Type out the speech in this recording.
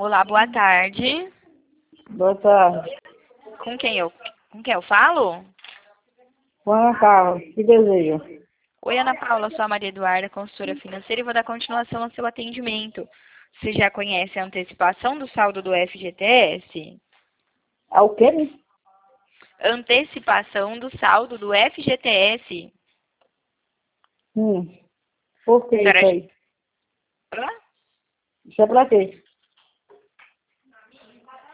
Olá, boa tarde. Boa tarde. Com quem eu falo? Ana Carla, que deseja? Oi, Ana Paula, sou a Maria Eduarda, consultora financeira, e vou dar continuação ao seu atendimento. Você já conhece a antecipação do saldo do FGTS? É o quê, né? Antecipação do saldo do FGTS. Hum. Por que isso Senhora... aí? Hã? Isso é pra quê?